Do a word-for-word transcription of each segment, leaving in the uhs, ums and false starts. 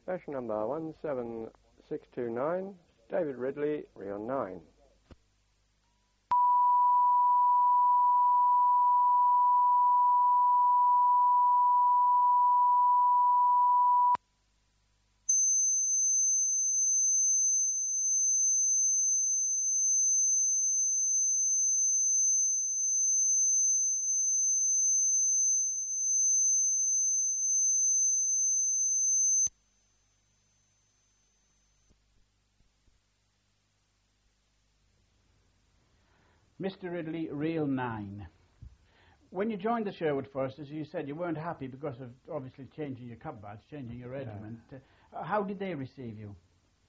Station number one seven six two nine, David Ridley, Reel nine. Mister Ridley, Reel nine. When you joined the Sherwood Forest, as you said, you weren't happy because of obviously changing your combat, changing your regiment. Yeah. Uh, how did they receive you?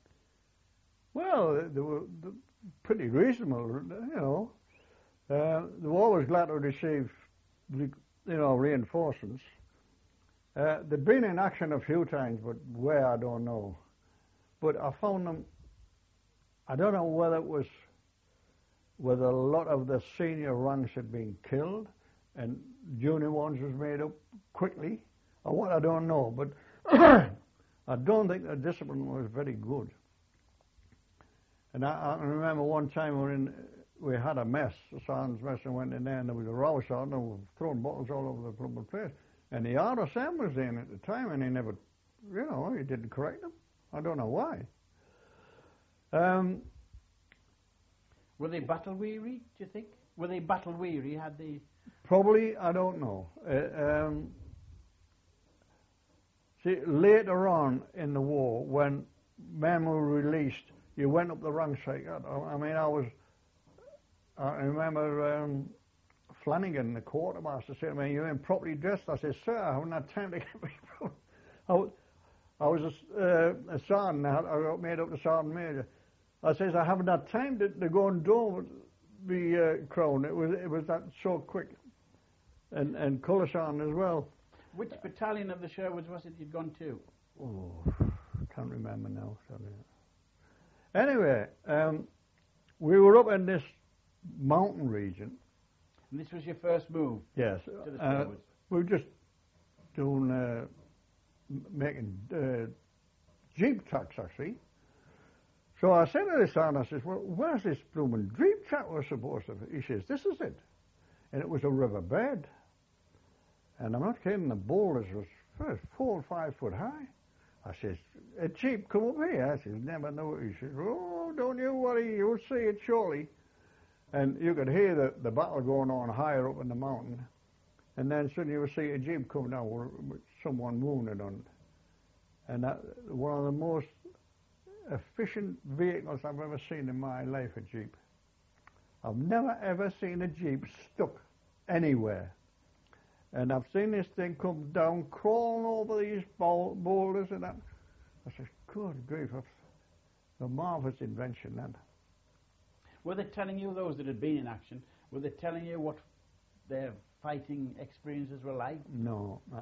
Well, they were pretty reasonable, you know. Uh, they were always glad to receive, you know, reinforcements. Uh, they'd been in action a few times, but where, I don't know. But I found them, I don't know whether it was whether a lot of the senior ranks had been killed and junior ones was made up quickly, or what, I don't know. But I don't think the discipline was very good. And I, I remember one time we were in, we had a mess, the sergeant's mess, and went in there, and there was a row sergeant, and we were throwing bottles all over the blooming place. And the R S M was in at the time, and he never, you know, he didn't correct them. I don't know why. Um, Were they battle weary, do you think? Were they battle weary? Had they... Probably, I don't know. Uh, um, see, later on in the war, when men were released, you went up the rank cycle. I mean, I was, I remember um, Flanagan, the quartermaster, said to me, "You're in properly dressed." I said, "Sir, I haven't had time to get me from." I was, I was a, uh, a sergeant, I got made up to sergeant major. I says, "I haven't had time to, to go and do the uh, crown. It was it was that so quick." And and colour sergeant as well. Which battalion of the Sherwoods was it you'd gone to? Oh, can't remember now. Sorry. Anyway, um, we were up in this mountain region. And this was your first move? Yes. To the uh, Sherwoods? We were just doing, uh, making uh, jeep tracks, actually. So I said to the sergeant, I says, "Well, where's this blooming jeep track we're supposed to?" He says, "This is it." And it was a river bed. And I'm not kidding, the boulders was first four or five foot high. I says, "A jeep come up here." I says, "Never knew it." He says, "Oh, don't you worry, you'll see it shortly." And you could hear the, the battle going on higher up in the mountain. And then suddenly you would see a jeep come down with someone wounded on it. And that, one of the most efficient vehicles I've ever seen in my life, a jeep. I've never ever seen a jeep stuck anywhere. And I've seen this thing come down, crawling over these boulders and that. I said, "Good grief, that's a marvellous invention, that." Were they telling you, those that had been in action, were they telling you what their fighting experiences were like? No, no.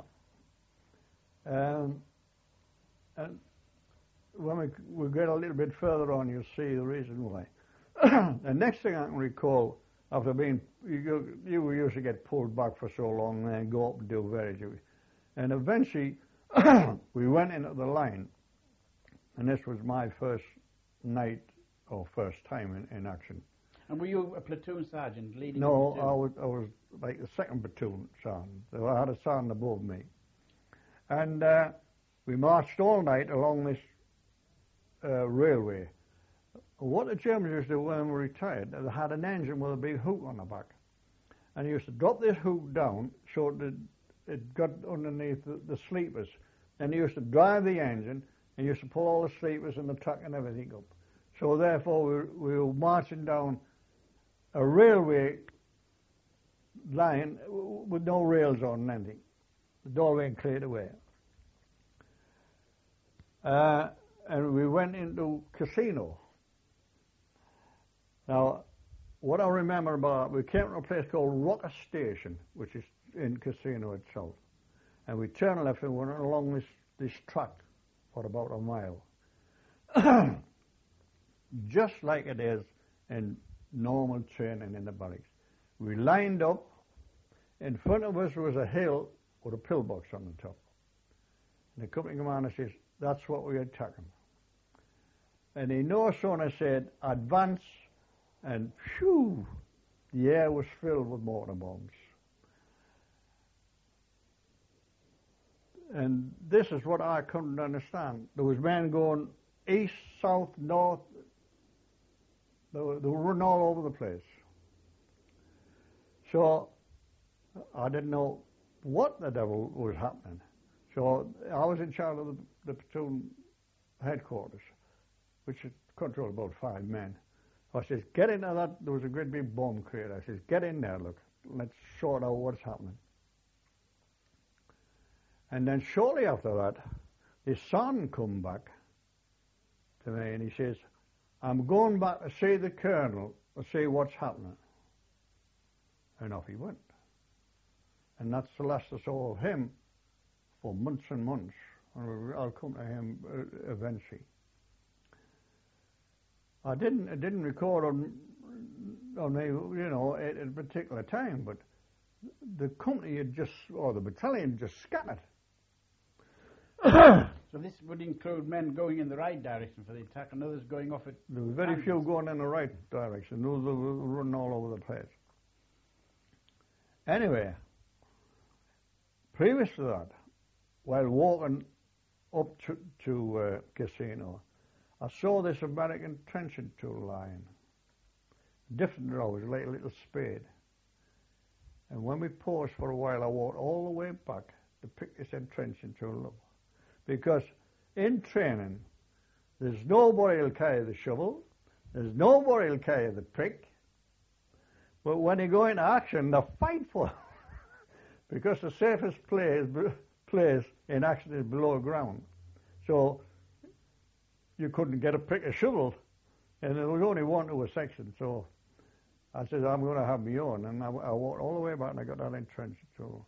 Um, and when we, we get a little bit further on, you'll see the reason why. The next thing I can recall, after being, you, you used to get pulled back for so long and then go up and do very duty. And eventually, we went into the line, and this was my first night or first time in, in action. And were you a platoon sergeant leading No, the platoon? I was, I was like the second platoon sergeant. So I had a sergeant above me. And uh, we marched all night along this uh, railway. What the Germans used to do when we retired, they had an engine with a big hook on the back. And they used to drop this hook down so that it got underneath the, the sleepers. And they used to drive the engine, and used to pull all the sleepers and the truck and everything up. So therefore we, we were marching down a railway line with no rails on anything. The doorway cleared away. Uh, and we went into Casino. Now, what I remember about, we came to a place called Rocker Station, which is in Casino itself. And we turned left and went along this, this track for about a mile. Just like it is in normal training in the barracks. We lined up. In front of us was a hill with a pillbox on the top. And the company commander says, that's what we had taken. And he no sooner said, advance, and phew, the air was filled with mortar bombs. And this is what I couldn't understand. There was men going east, south, north. They were, they were running all over the place. So I didn't know what the devil was happening. So I was in charge of the, the platoon headquarters, which controlled about five men. I says, get into that. There was a great big bomb crate. I says, get in there, look. Let's sort out what's happening. And then shortly after that, his son come back to me and he says, I'm going back to see the colonel to see what's happening. And off he went. And that's the last I saw of him for months and months. And I'll come to him eventually. I didn't, I didn't record on, on me, you know, at a particular time, but the company had just, or the battalion just scattered. So this would include men going in the right direction for the attack and others going off it. There were very few going in the right direction. Those were running all over the place. Anyway, previous to that, while walking up to, to uh, Casino, I saw this American trenching tool lying. Different rows, like a little spade. And when we paused for a while, I walked all the way back to pick this trenching tool up. Because in training, there's nobody who'll carry the shovel, there's nobody who'll carry the pick, but when you go into action, they fight for it. Because the safest place, place in action is below ground. So you couldn't get a pick or shovel, and there was only one to a section, so I said, I'm going to have my own, and I, I walked all the way back and I got that entrenched tool.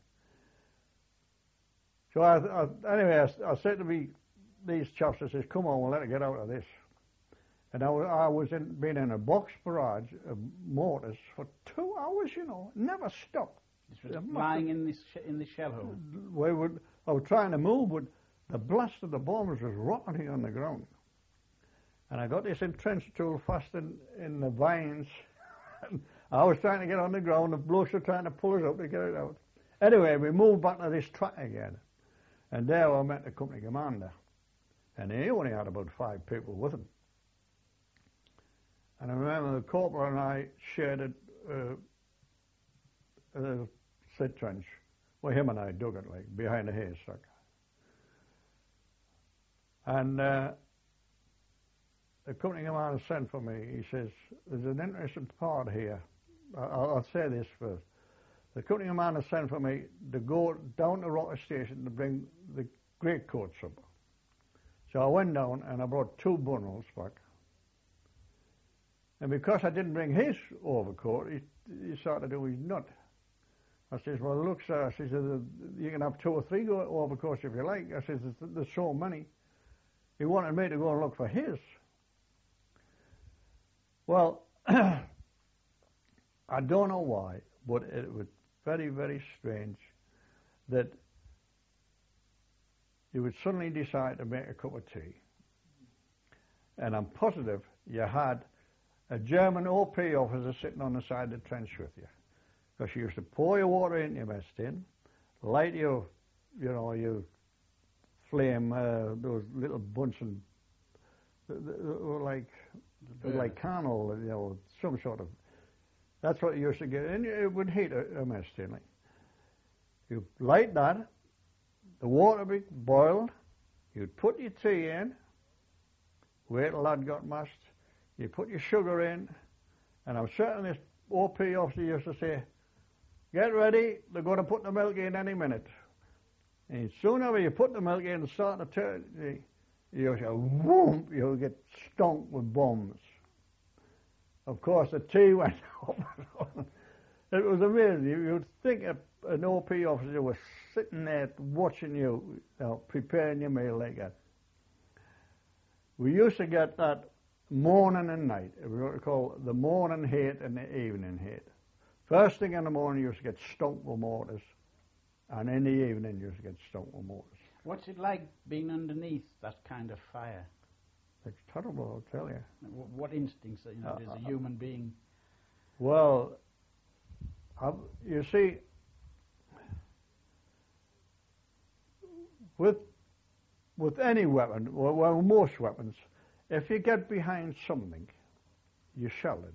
So I, I, anyway, I, I said to me, these chaps, I says, come on, we'll let it get out of this. And I, I was in, been in a box barrage of mortars for two hours, you know, never stopped. This was lying in, this sh in the shell hole. We would, I was trying to move, but the blast of the bombs was rotting on the ground. And I got this entrenched tool fastened in the vines. I was trying to get on the ground, the blokes were trying to pull us up to get it out. Anyway, we moved back to this track again. And there I met the company commander. And he only had about five people with him. And I remember the corporal and I shared a, uh, a slit trench. Well, him and I dug it, like, behind a haystack. And uh, the company commander sent for me. He says, there's an interesting part here. I'll, I'll say this first. The company commander sent for me to go down to Rocker Station to bring the greatcoats up. So I went down and I brought two bundles back. And because I didn't bring his overcoat, he, he started to do his nut. I says, well, look, sir, I says, you can have two or three overcoats if you like. I says, there's, there's so many. He wanted me to go and look for his. Well, I don't know why, but it was very, very strange that you would suddenly decide to make a cup of tea. And I'm positive you had a German O P officer sitting on the side of the trench with you. Because you used to pour your water in your mess tin, light your, you know, your flame, uh, those little Bunsen, like, like candle, you know, some sort of, that's what you used to get, and it would heat a, a mess tin. Like. You light that, the water be boiled, you'd put your tea in, wait till that got mussed, you put your sugar in, and I'm certain this O P officer used to say, get ready, they're going to put the milk in any minute. And soon after you put the milk in and start to turn, you'll say, whoom, you'll get stunk with bombs. Of course, the tea went up. It was amazing. You'd think a, an O P officer was sitting there watching you, you know, preparing your meal like that. We used to get that morning and night. We what we call the morning heat and the evening heat. First thing in the morning, you used to get stunk with mortars, and in the evening, you used to get stunk with mortars. What's it like being underneath that kind of fire? It's terrible, I'll tell you. W- What instincts, you know, Uh, does uh, a human being? Well, I've, you see, with with any weapon, well, well, most weapons, if you get behind something, you're sheltered.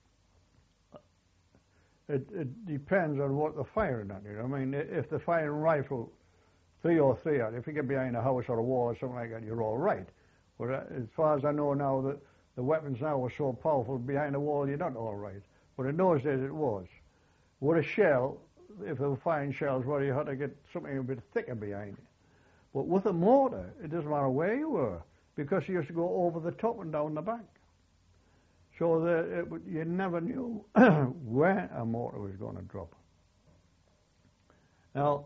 It, it depends on what they're firing at you. I mean, i- if they're firing rifle three or three at you, if you get behind a house or a wall or something like that, you're all right. But uh, as far as I know now, that the weapons now are so powerful, behind a wall you're not all right. But in those days it was. With a shell, if they were firing shells, well, you had to get something a bit thicker behind you. But with a mortar, it doesn't matter where you were, because you used to go over the top and down the back. So that it, would- you never knew where a mortar was going to drop. Now,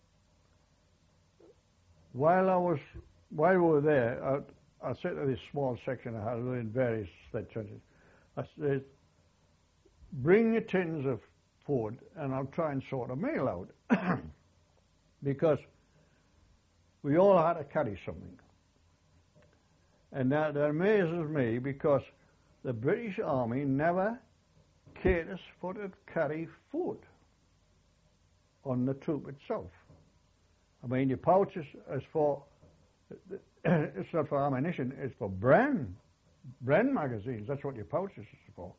while I was, while we were there, I, I said to this small section I had in various sled trenches, I said, bring your tins of food and I'll try and sort a meal out. Because we all had to carry something. And that, that amazes me, because the British Army never caters for to carry food on the troop itself. I mean, your pouch is, is for, it's not for ammunition, it's for Bren, Bren magazines. That's what your pouch is for.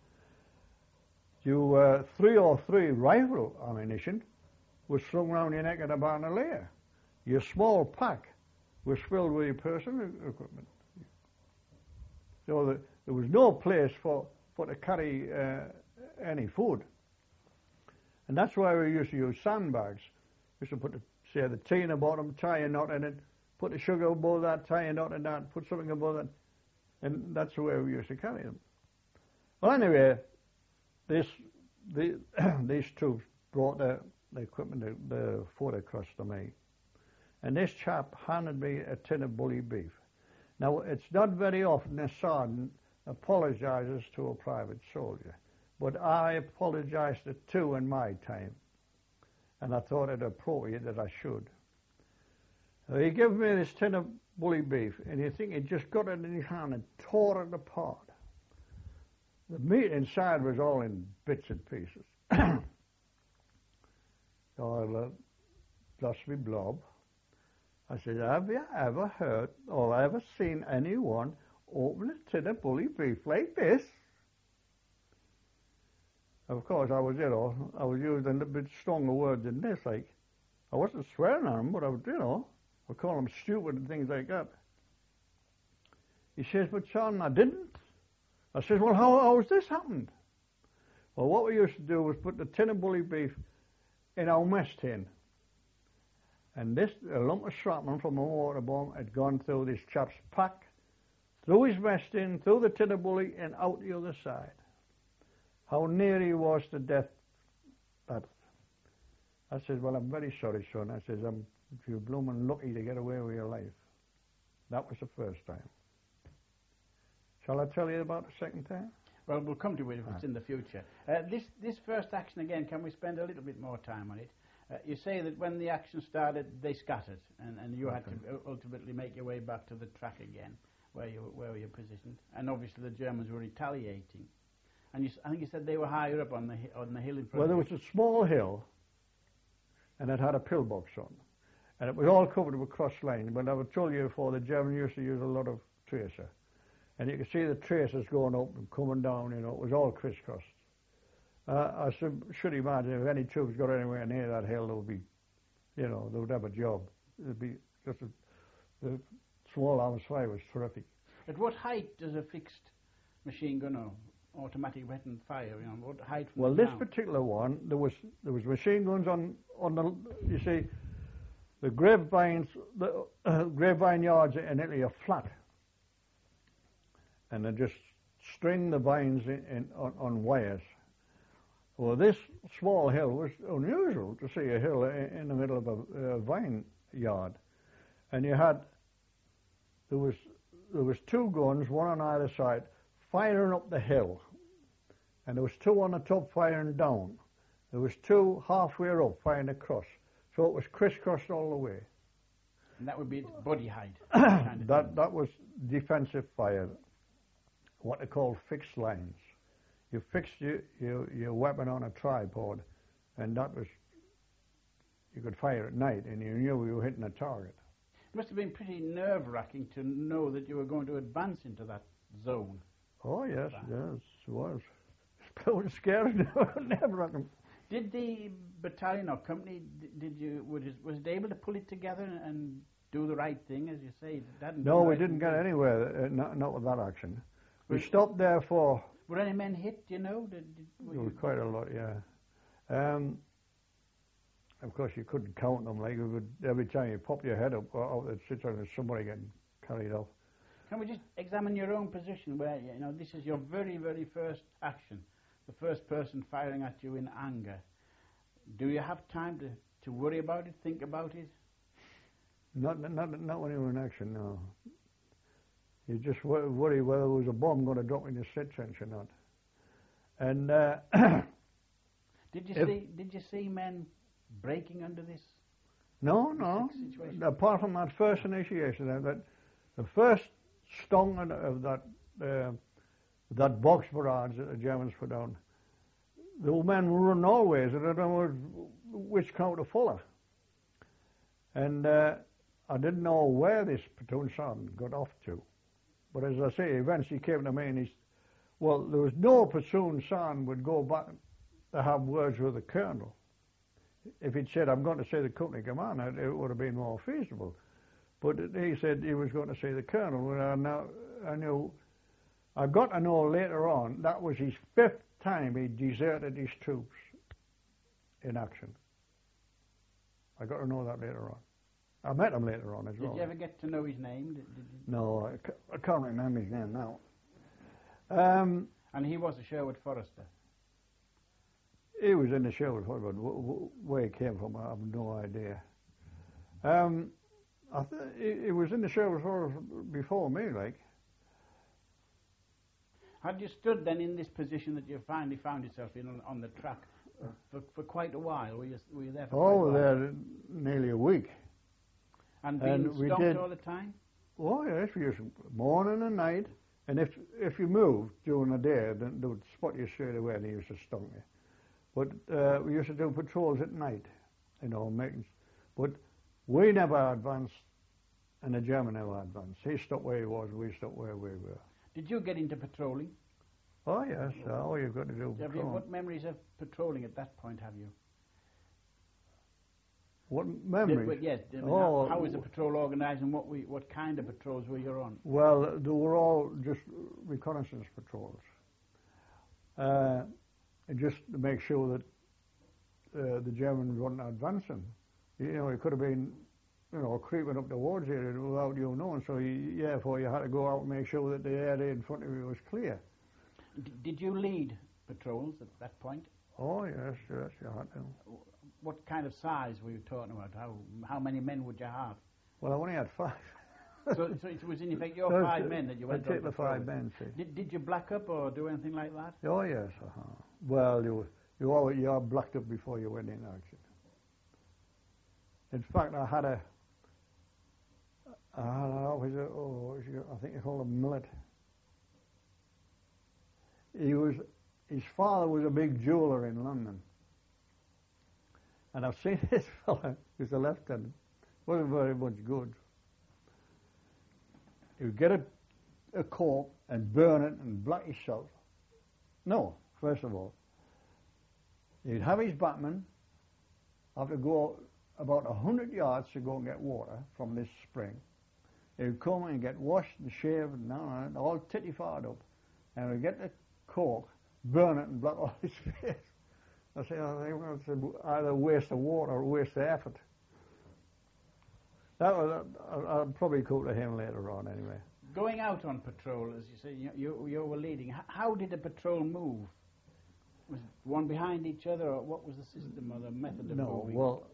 You, uh, three or three rifle ammunition was slung round your neck at a bandolier. Your small pack was filled with your personal equipment. So the, there was no place for, for to carry uh, any food. And that's why we used to use sandbags. We used to put, the, say, the tea in the bottom, tie a knot in it, put the sugar above that, tie a knot in that, put something above that, and that's the way we used to carry them. Well, anyway, this, the, these troops brought the, the equipment, the, the food across to me. And this chap handed me a tin of bully beef. Now, it's not very often a sergeant apologizes to a private soldier, but I apologized to two in my time, and I thought it appropriate that I should. Uh, he gave me this tin of bully beef, and you think he just got it in his hand and tore it apart. The meat inside was all in bits and pieces. So I uh, lost me blob. I said, have you ever heard or ever seen anyone open a tin of bully beef like this? Of course, I was, you know, I was using a bit stronger words than this. Like, I wasn't swearing at him, but I was, you know, I call him stupid and things like that. He says, but son, I didn't. I says, well, how, how has this happened? Well, what we used to do was put the tin of bully beef in our mess tin. And this, a lump of shrapnel from a mortar bomb had gone through this chap's pack, through his mess tin, through the tin of bully, and out the other side. How near he was to death. That. I said, well, I'm very sorry, son. I said, I'm you're blooming lucky to get away with your life. That was the first time. Shall I tell you about the second time? Well, we'll come to it if it's Right. in the future. Uh, this, this first action, again, can we spend a little bit more time on it? Uh, you say that when the action started, they scattered, and, and you had to Okay. u- ultimately make your way back to the track again, where you where you were positioned. And obviously the Germans were retaliating. And you, s- I think you said they were higher up on the hi- on the hill in front. Well, there of was a small hill, and it had a pillbox on, and it was all covered with cross lines. But I've told you before, the Germans used to use a lot of tracer, and you could see the tracers going up and coming down. You know, it was all crisscrossed. Uh, I should, should imagine if any troops got anywhere near that hill, there would be, you know, they would have a job. It'd be just a, the small arms fire was terrific. At what height does a fixed machine gun or automatic weapon fire? You know, what height from Well, the this ground? particular one, there was there was machine guns on on the. You see, the grapevines, the uh, grapevine yards in Italy are flat, and they just string the vines in, in on, on wires. Well, this small hill was unusual to see a hill in, in the middle of a uh, vine yard, and you had there was there was two guns, one on either side, firing up the hill, and there was two on the top firing down. There was two halfway up firing across, so it was crisscrossed all the way. And that would be body height. kind of that thing. that was defensive fire, what they call fixed lines. You fixed your, your, your weapon on a tripod, and that was, you could fire at night, and you knew you were hitting a target. It must have been pretty nerve-wracking to know that you were going to advance into that zone. Oh, yes, Wow. yes, it was. It was scary, nerve-wracking. Did the battalion or company, d- did you, was it, was it able to pull it together and, and do the right thing, as you say? It hadn't No, done we right didn't thing, get did it? anywhere, uh, not, not with that action. We Was- stopped there for, Were any men hit, do you know? Did, did, were there was you- quite a lot, yeah. Um, of course, you couldn't count them, like, you would, every time you pop your head up, out the situation, there's somebody getting carried off. Can we just examine your own position where, you know, this is your very, very first action, the first person firing at you in anger. Do you have time to, to worry about it, think about it? Not, not, not when you were in action, no. You just wo- worry whether there was a bomb going to drop in your sit trench or not. And uh, Did you If- see, did you see men breaking under this? no, no. Situation. Apart from that first initiation, uh, that the first stung of of that uh, that box barrage that the Germans put down, the men were running always, and I don't know which count to follow. And uh, I didn't know where this platoon sergeant got off to. But as I say, eventually came to me and he said, well, there was no platoon sergeant would go back to have words with the colonel. If he'd said, I'm going to see the company commander, it would have been more feasible. But he said he was going to see the colonel. And I, now, I knew, I got to know later on, that was his fifth time he deserted his troops in action. I got to know that later on. I met him later on as Did well. you ever get to know his name? Did, did you? No, I, ca- I can't remember his name now. Um, And he was a Sherwood Forester. he was in the show, but w- w- where he came from, I have no idea. Um, I th- he, he was in the show before, before me, like. Had you stood then in this position that you finally found yourself in on, on the track uh, for, for quite a while? Were you, were you there for Oh, quite a while? there nearly a week. And and being we stopped did- all the time? Oh yes, we used to, morning and night. And if if you moved during the day, then they would spot you straight away and they used to stomp you. But uh, we used to do patrols at night, you know, making. But we never advanced, and the German never advanced. He stopped where he was, we stopped where we were. Did you get into patrolling? Oh yes, all you've got to do. Have you, patrol. what memories of patrolling at that point have you? What Did- memories? but yes, I mean, Oh, how, how was the patrol organised and what, we, what kind of patrols were you on? Well, they were all just reconnaissance patrols. Uh, and just to make sure that uh, the Germans weren't advancing. You know, it could have been, you know, creeping up towards you without you knowing. So, you, therefore, you had to go out and make sure that the area in front of you was clear. D- did you lead patrols at that point? Oh, yes, yes, you had to. What kind of size were you talking about? How how many men would you have? Well, I only had five. so, so it was in effect your Those- five men that you went I'd on take the patrol five with. men, see. Did, did you black up or do anything like that? Oh, yes, uh-huh. Well, you, you, always, you are blacked up before you went in action. In fact, I had a, I had an officer, oh, I think they called him Millet. He was, his father was a big jeweler in London. And I've seen this fella, who's a lieutenant, wasn't very much good. He would get a, a cork and burn it and black himself. No, first of all, he'd have his batman, have to go about a hundred yards to go and get water from this spring. He would come and get washed and shaved and all, all titty-fied up. And he'd get the cork, burn it and black all his face. I say, I think it's either a waste of water or a waste of effort. That was, I'll, I'll probably go to him later on anyway. Going out on patrol, as you say, you, you, you were leading. H- how did a patrol move? Was it one behind each other, or what was the system or the method of No, moving? well,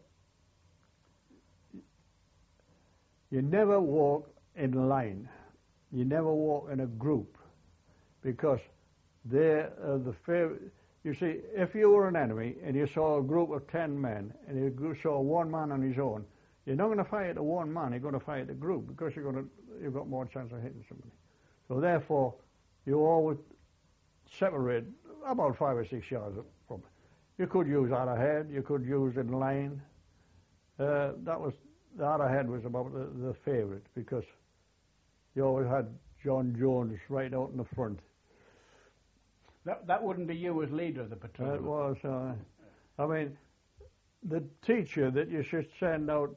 you never walk in line. You never walk in a group because they're uh, the favorite. You see, if you were an enemy and you saw a group of ten men and you gr- saw one man on his own, You're not going to fire to one man, you're going to fire to group because you're going to, you've got more chance of hitting somebody. So therefore, you always separate about five or six yards from it. You could use arrowhead, you could use in line. Uh, that was, the arrowhead was about the, the favourite because you always had John Jones right out in the front. That, that wouldn't be you as leader of the patrol. It was, uh, I mean, the teacher that you should send out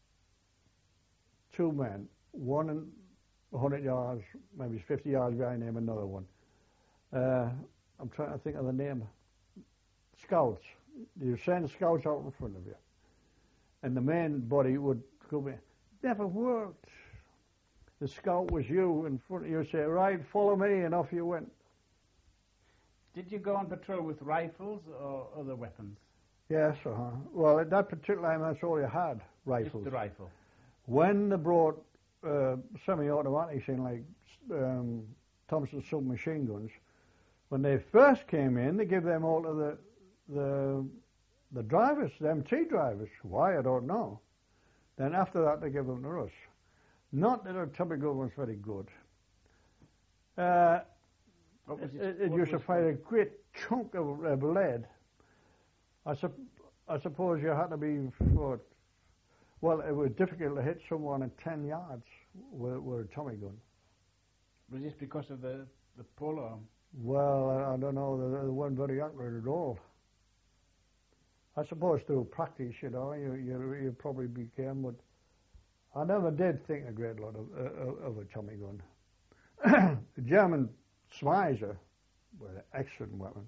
two men, one in one hundred yards, maybe fifty yards behind him, another one. Uh, I'm trying to think of the name. Scouts. You send scouts out in front of you. And the main body would come in. Never worked. The scout was you in front of you, say, right, follow me, and off you went. Did you go on patrol with rifles or other weapons? Yes, uh-huh. Well, at that particular time, that's all you had, rifles. Just the rifle. When they brought uh, semi-automatics in, like um, Thompson submachine guns, when they first came in, they gave them all to the the the drivers, the M T drivers. Why, I don't know. Then after that, they gave them to us. Not that our Tommy gun was very good. Uh, What was it, it, it what used to was fire a great chunk of, of lead. I, sup- I suppose you had to be, what, well, it was difficult to hit someone at ten yards with, with a Tommy gun. Was this because of the, the pull or? Well, I, I don't know, they, they weren't very accurate at all. I suppose through practice, you know, you, you, you probably became, but I never did think a great lot of, uh, of a Tommy gun. The German Schweizer was an excellent weapon.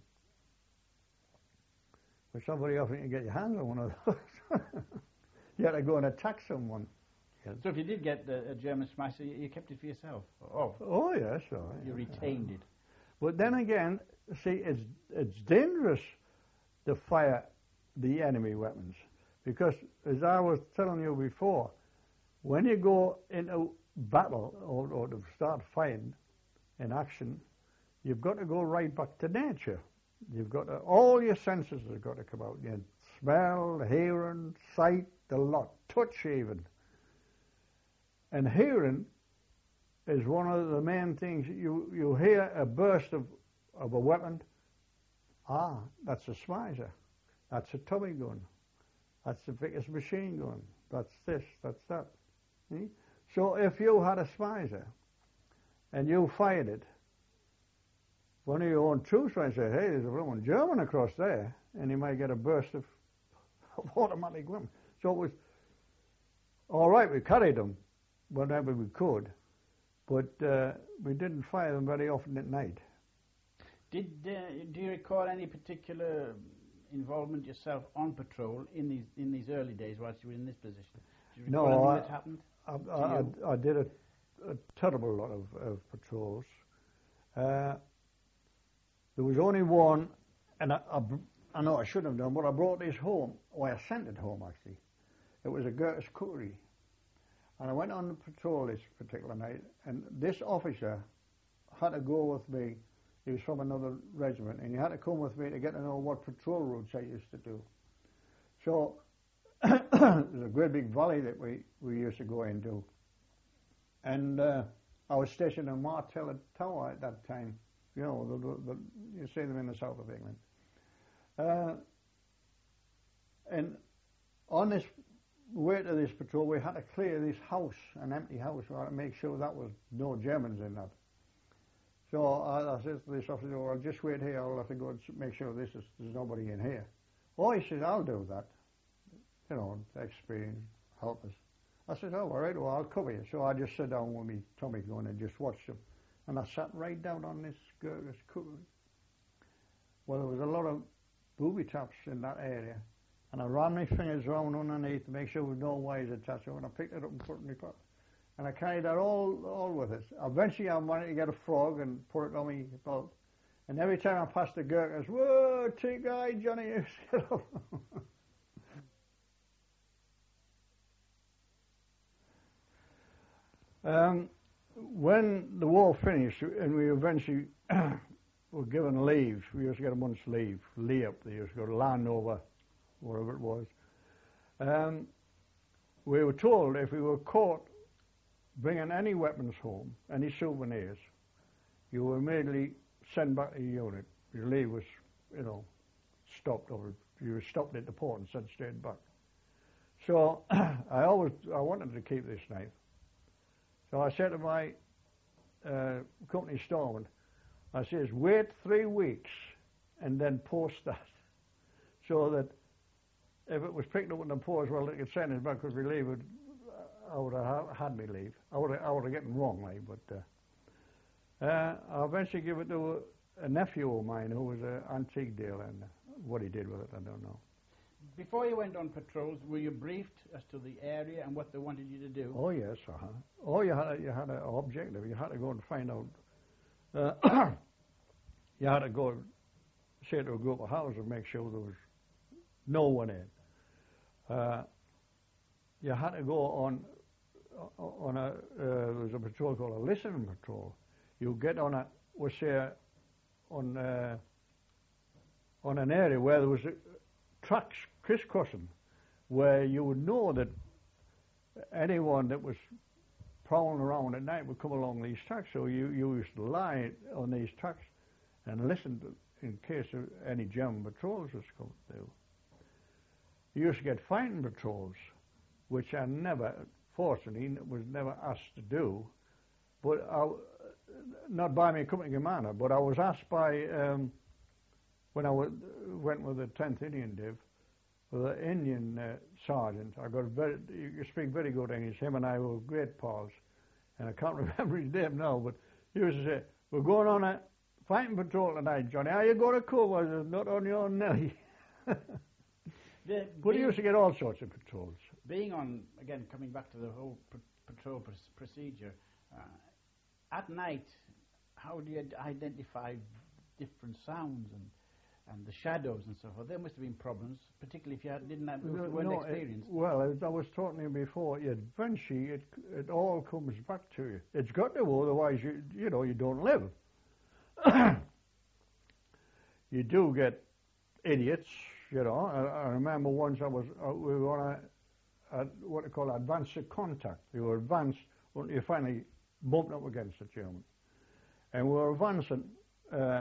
But somebody often you get your hands on one of those. You had to go and attack someone. So if you did get a, a German Schweizer, you, you kept it for yourself? Oh, oh yes. Oh, you yeah. retained it. But then again, see, it's it's dangerous to fire the enemy weapons because, as I was telling you before, when you go into battle or, or to start fighting in action, you've got to go right back to nature. You've got to, all your senses have got to come out. You smell, hearing, sight, the lot, touch even. And hearing is one of the main things. You you hear a burst of, of a weapon. Ah, that's a Schweizer. That's a Tommy gun. That's a Vickers machine gun. That's this, that's that. See? So if you had a Schweizer and you fired it, one of your own troops might say, hey, there's a Roman German across there, and you might get a burst of, of automatic weapon. So it was all right, we carried them whenever we could, but uh, we didn't fire them very often at night. Did uh, do you recall any particular involvement yourself on patrol in these in these early days whilst you were in this position? Do you recall No, anything I, that happened? I, I, I, I did a, a terrible lot of, of patrols. Uh, there was only one, and I, I, I know I shouldn't have done, but I brought this home. Well, I sent it home actually. It was a Goethes cookery. And I went on the patrol this particular night, and this officer had to go with me. He was from another regiment, and he had to come with me to get to know what patrol routes I used to do. So there's a great big valley that we, we used to go into. And uh, I was stationed in Martella Tower at that time. You know, the, the, the, you see them in the south of England. Uh, and on this way to this patrol, we had to clear this house, an empty house. We had to make sure that was no Germans in that. So I, I said to this officer, well, I'll just wait here. I'll have to go and make sure this is, there's nobody in here. Oh, he said, I'll do that. You know, experience, help us. I said, oh, all right, well, I'll cover you. So I just sat down with me Tommy gun and just watched them. And I sat right down on this Goethes cookery. Well, there was a lot of booby traps in that area. And I ran my fingers around underneath to make sure there was no wires attached to it. And I picked it up and put it in my pocket. And I carried that all all with us. Eventually I wanted to get a frog and put it on my belt. And every time I passed the Goethes, whoa, take eye, Johnny. um, when the war finished and we eventually were given leave, we used to get a month's leave, leave. They used to go to Landover, wherever it was. Um, we were told if we were caught bringing any weapons home, any souvenirs, you were immediately sent back to your unit. Your leave was, you know, stopped, or you were stopped at the port and sent straight back. So I always, I wanted to keep this knife. So I said to my uh, company storeman, I says, wait three weeks and then post that, so that if it was picked up in the post, well, they could send it back, because we leave it, I would have had me leave. I would have, I would have gotten wrong, like, but uh, uh, I eventually gave it to a, a nephew of mine who was an antique dealer, and what he did with it, I don't know. Before you went on patrols, were you briefed as to the area and what they wanted you to do? Oh yes, uh-huh. Oh, you had a, you had an objective. You had to go and find out. Uh, you had to go, say to a group of houses, make sure there was no one in. Uh, you had to go on on a uh, there was a patrol called a listening patrol. You get on a, we say, on uh, on an area where there was a, tracks crisscrossing, where you would know that anyone that was prowling around at night would come along these tracks. So you, you used to lie on these tracks and listen to, in case of any German patrols was coming through. You used to get fighting patrols, which I never, fortunately, was never asked to do, but I, not by my company commander, but I was asked by, um, when I w went with the tenth Indian Div, with the Indian uh, sergeant. I got very, you speak very good English. Him and I were great pals, and I can't remember his name now, but he used to say, we're going on a fighting patrol tonight, Johnny. Are you going to cover? I said, not on your Nelly. The, but he used to get all sorts of patrols. Being on, again, coming back to the whole pr patrol pr procedure, uh, at night, how do you identify different sounds and and the shadows and so forth? There must have been problems, particularly if you had, didn't have, if you weren't no, experienced. It, well, as I was talking to you before, eventually it it all comes back to you. It's got to, otherwise you you know you don't live. You do get idiots, you know. I, I remember once I was uh, we were on a, a what they call advance contact. We were advanced when you finally bumped up against the German, and we were advancing. Uh,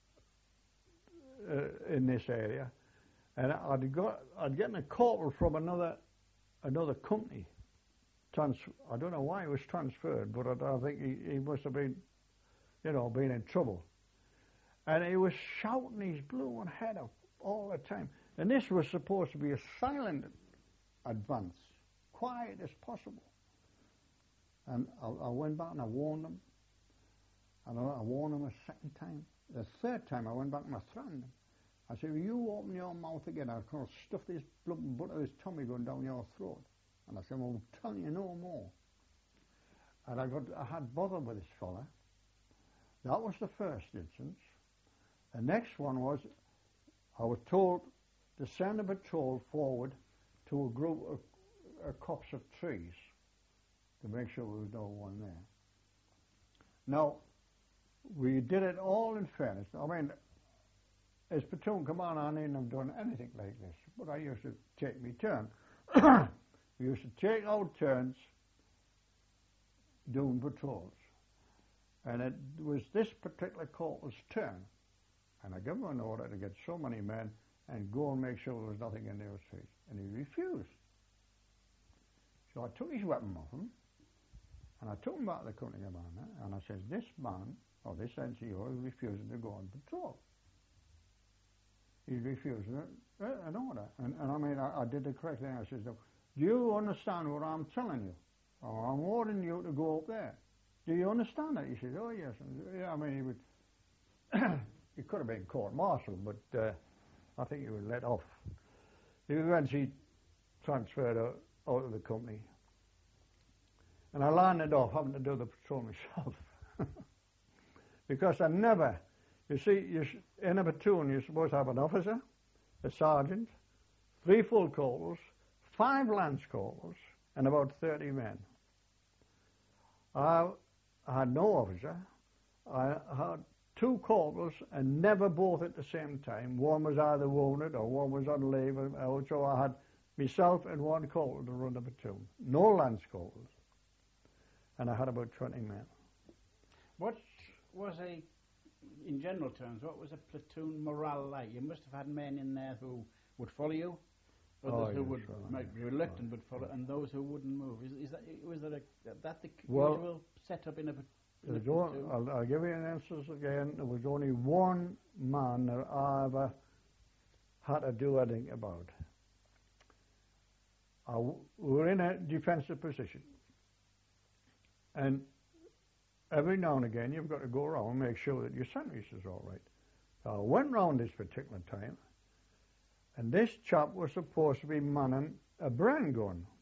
Uh, in this area, and I'd got I'd gotten a call from another another company. Trans I don't know why he was transferred, but I, I think he, he must have been, you know, been in trouble. And he was shouting his blue head up all the time. And this was supposed to be a silent advance, quiet as possible. And I, I went back and I warned them, and I, I warned them a second time. The third time I went back and I threatened him. I said, if you open your mouth again, I'll kind of stuff this blood and butter, this Tommy gun down your throat. And I said, well, I'll tell you no more. And I got, I had bother with this fella. That was the first instance. The next one was, I was told to send a patrol forward to a group of a copse of trees to make sure there was no one there. Now, we did it all in fairness. I mean, as platoon commander, I needn't have done anything like this, but I used to take me turn. We used to take our turns doing patrols. And it was this particular corporal's turn. And I gave him an order to get so many men and go and make sure there was nothing in their streets. And he refused. So I took his weapon off him, and I took him back to the company commander, and I said, this man, or this N C O, is refusing to go on patrol. He's refusing uh, an order. And, and I mean, I, I did the correct thing. I said, do you understand what I'm telling you? Or I'm ordering you to go up there. Do you understand that? He said, oh, yes. And, yeah, I mean, he would, he could have been court-martialed, but uh, I think he was let off. He eventually transferred out, out of the company. And I landed off having to do the patrol myself. Because I never, you see, you sh in a platoon you're supposed to have an officer, a sergeant, three full corporals, five lance corporals, and about thirty men. I, I had no officer. I had two corporals, and never both at the same time. One was either wounded or one was on leave, so I had myself and one corporal to run the platoon. No lance corporals. And I had about twenty men. What was a, in general terms, what was a platoon morale like? You must have had men in there who would follow you, others Oh, who yes, would right, might be reluctant but follow, and those who wouldn't move. Is, is that was that a, that the Well, usual setup in a, in a There's one, platoon? I'll, I'll give you an answer again. There was only one man that I ever had to do anything about. I w- we were in a defensive position. And every now and again, you've got to go around and make sure that your sentries is all right. So I went round this particular time, and this chap was supposed to be manning a Bren gun,